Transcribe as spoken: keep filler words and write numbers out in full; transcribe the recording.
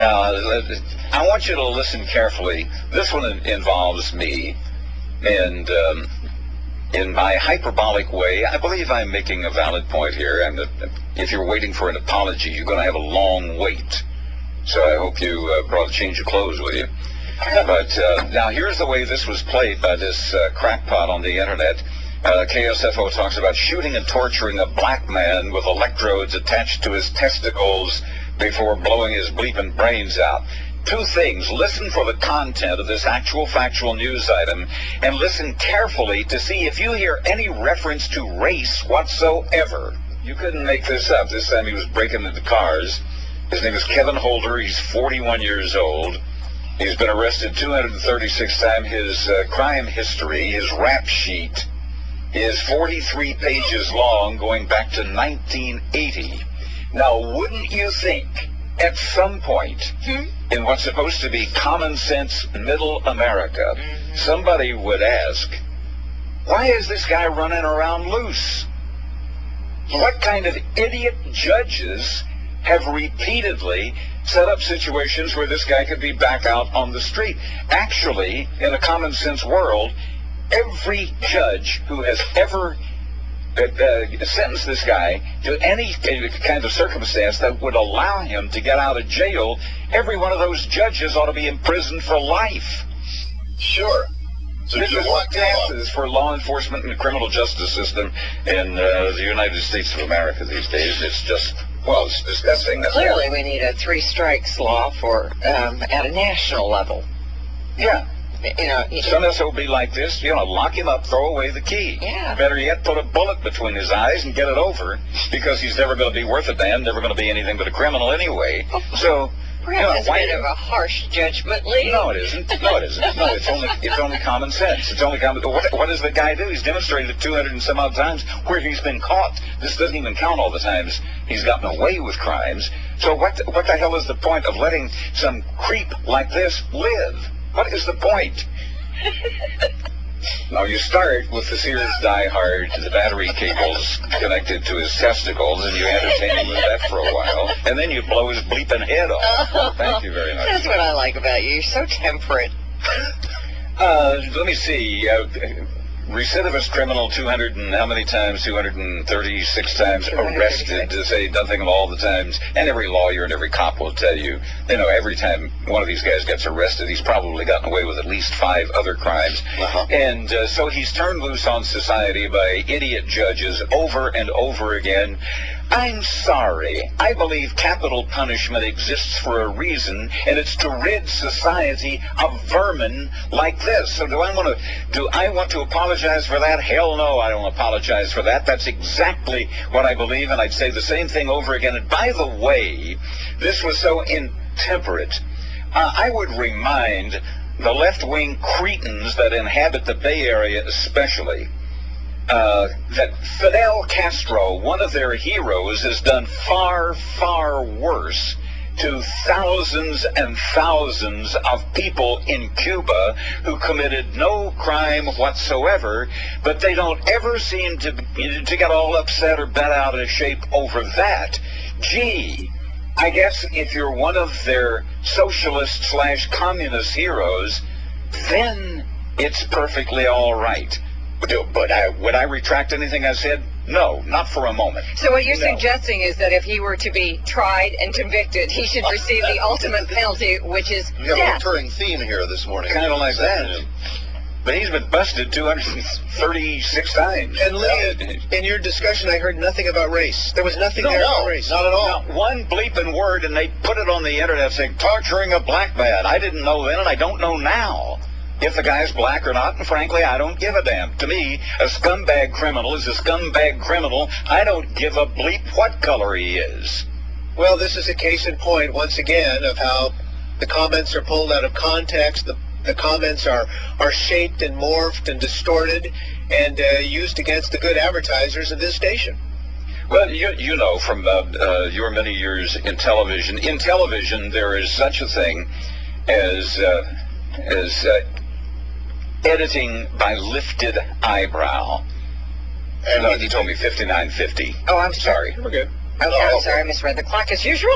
Uh, I want you to listen carefully. This one involves me, and um, in my hyperbolic way, I believe I'm making a valid point here. And if you're waiting for an apology, you're going to have a long wait. So I hope you uh, brought a change of clothes with you. But uh, now here's the way this was played by this uh, crackpot on the internet. Uh, K S F O talks about shooting and torturing a black man with electrodes attached to his testicles before blowing his bleeping brains out. Two things. Listen for the content of this actual factual news item, and listen carefully to see if you hear any reference to race whatsoever. You couldn't make this up. This time he was breaking into cars. His name is Kevin Holder. He's forty-one years old. He's been arrested two hundred thirty-six times. His uh, crime history, his rap sheet, is forty-three pages long, going back to nineteen eighty. Now, wouldn't you think, at some point, hmm? in what's supposed to be common sense middle America, mm-hmm. somebody would ask, why is this guy running around loose? What kind of idiot judges have repeatedly set up situations where this guy could be back out on the street? Actually, in a common sense world, every judge who has ever uh, uh, sentenced this guy to any kind of circumstance that would allow him to get out of jail, every one of those judges ought to be imprisoned for life. Sure. So this is what passes for law enforcement and the criminal justice system in uh, the United States of America these days. It's just, well, it's disgusting. Clearly, we need a three strikes law for um, at a national level. Yeah. You know, some S O B like this, you know, lock him up, throw away the key. Yeah. Better yet, put a bullet between his eyes and get it over, because he's never going to be worth a damn, never going to be anything but a criminal anyway. So, perhaps you know, it's a bit of a harsh judgment, Lee. No, it isn't. No, it isn't. No, it's only it's only common sense. It's only common. What, what does the guy do? He's demonstrated it two hundred and some odd times where he's been caught. This doesn't even count all the times he's gotten away with crimes. So what what the hell is the point of letting some creep like this live? What is the point? Now, you start with the Sears Die Hard, the battery cables connected to his testicles, and you entertain him with that for a while, and then you blow his bleeping head off. Oh, thank you very much. That's what I like about you. You're so temperate. Uh, let me see. Uh, recidivist criminal, two hundred and how many times? two hundred thirty-six times arrested, to say nothing of all the times. And every lawyer and every cop will tell you, you know, every time one of these guys gets arrested, he's probably gotten away with at least five other crimes. Uh-huh. And uh, so he's turned loose on society by idiot judges over and over again. I'm sorry. I believe capital punishment exists for a reason, and it's to rid society of vermin like this. So do I want to do I want to apologize for that? Hell no, I don't apologize for that. That's exactly what I believe, and I'd say the same thing over again. And by the way, this was so intemperate. Uh, I would remind the left-wing cretins that inhabit the Bay Area especially, Uh, that Fidel Castro, one of their heroes, has done far, far worse to thousands and thousands of people in Cuba who committed no crime whatsoever, but they don't ever seem to, to get all upset or bent out of shape over that. Gee, I guess if you're one of their socialist slash communist heroes, then it's perfectly all right. But I, would I retract anything I said? No, not for a moment. So what you're no. suggesting is that if he were to be tried and convicted, he should receive the ultimate penalty, which is You have death. a recurring theme here this morning. Kind of like that. But he's been busted two hundred thirty-six times. And Lee, in your discussion, I heard nothing about race. There was nothing no, there no, about race. Not at all. Not one bleeping word, and they put it on the internet saying, torturing a black man. I didn't know then, and I don't know now if the guy's black or not, and frankly, I don't give a damn. To me, a scumbag criminal is a scumbag criminal. I don't give a bleep what color he is. Well, this is a case in point, once again, of how the comments are pulled out of context. The, the comments are, are shaped and morphed and distorted and uh, used against the good advertisers of this station. Well, you, you know from uh, uh, your many years in television, in television there is such a thing as, uh, as uh, editing by lifted eyebrow. And uh, you told me fifty-nine fifty. Oh, I'm sorry. We're good. Okay, I'm sorry, I misread the clock as usual.